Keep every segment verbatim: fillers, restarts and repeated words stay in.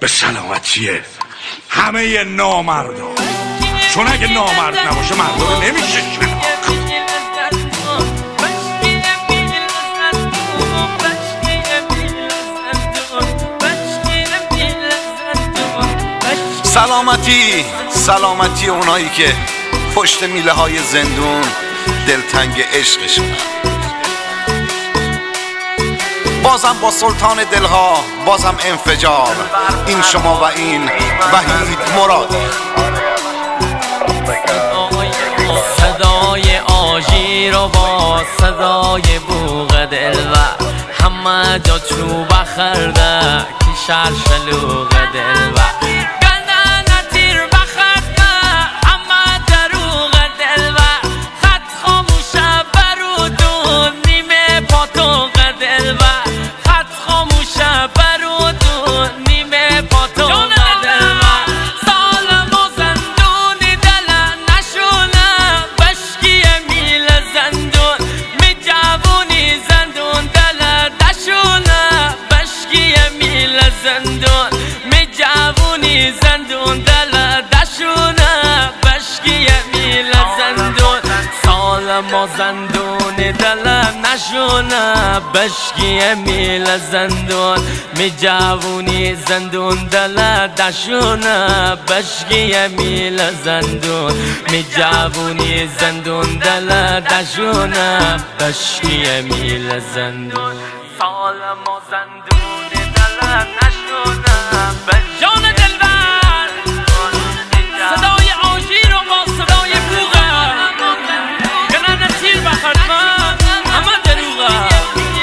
به سلامتیه همه نامردا، چون اگه نامرد نباشه مردا رو نمیشه شناخت. سلامتی سلامتی اونایی که پشت میله های زندون دلتنگ عشقشون. بازم با سلطان دلها، بازم انفجار، این شما و این وحید مرادی. صدای آژیر و با صدای بوق دلبر، همه جا چوب خرده که شرشلوق دلبر. زندون دل دشونه بشکی میل زندون، سال ما زندون دل نشونه بشکی میل زندون. می جوونی زندون دل دشونه بشکی میل زندون. می جوونی زندون دل دشونه بشکی میل زندون، سال ما زندون دل نشونه جان دلبر. صدای آژیر و با صدای بوغه گرنه تیر بخرد من همه دروغه.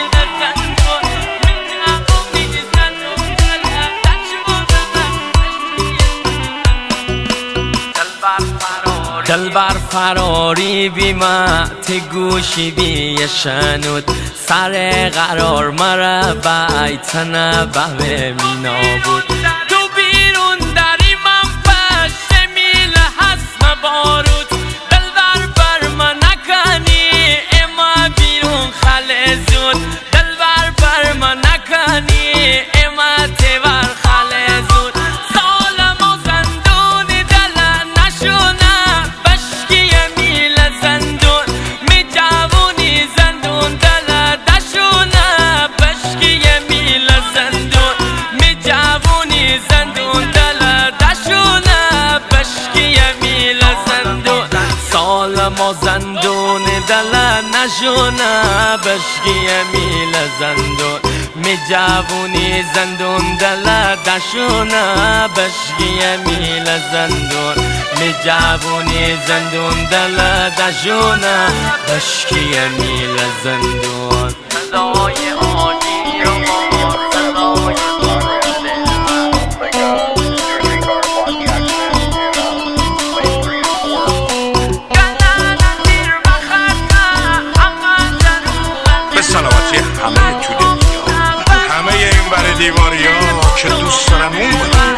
دلبر فراری بیمه تی گوشی بی شنود، سر قرار مرا بیتنه به مینا بود. تو بیرون داری من پشت میل حسم بارود، دلبر بر من نکنی اما بیرون خلزود. دلبر بر من نکنی اما تیور خلزود. سال ما زندون دل نشونه بشکی میل زندون. می جوونی زندون دل دشونه بشکی میل زندون. می جوونی زندون دل دشونه بشکی میل زندون. سال ما زندون دل نشونه بشکی میل زندون. می جوونی زندون دل دشونه بشکی میل زندون. می جوونی زندون دل دشونه بشکی میل زندون. صدای آژیر و با صدای به سلامتی همه تو دنیا، همه این بر دیواری ها که دوست دارم اون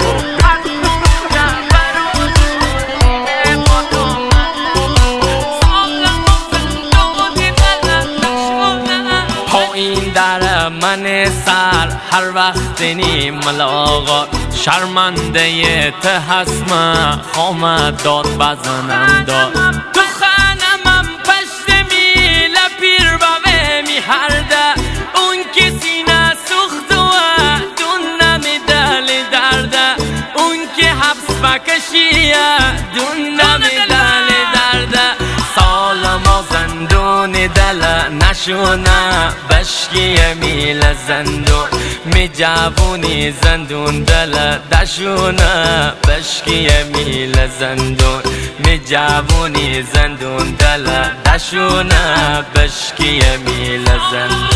پایین در من سر هر وقت نیم ملاقات، شرمنده ته هستم خامه داد بزنم داد. تو خانمم پشت میل پیر بوه می هرده، اون کسی نسوخت و دون نمی دل درده. اون که حبس بکشیه دون نمی دل درده. سال ما زندون دل نشونه بشکی میل زندون. می جوونی زندون دل دشونه بشکی میل زندون. می جوونی زندون دل دشونه بشکی میل زندون.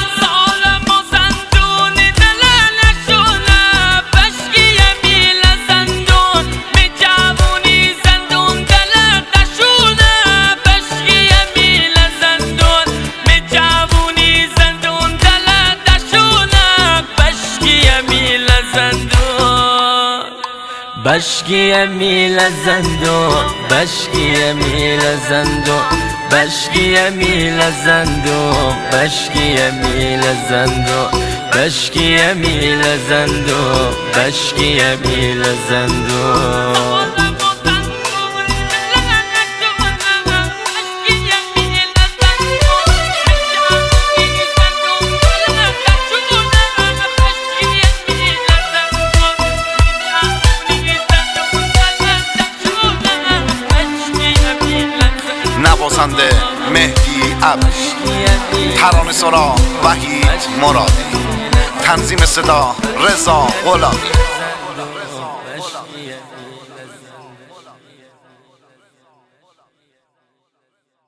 بشکی میل زندون بشکی میل زندون بشکی میل زندون بشکی میل زندون بشکی میل زندو بشکی میل زندو نوازنده مهدی عبدی، ترانه سرا وحید مرادی، تنظیم صدا رضا غلامی.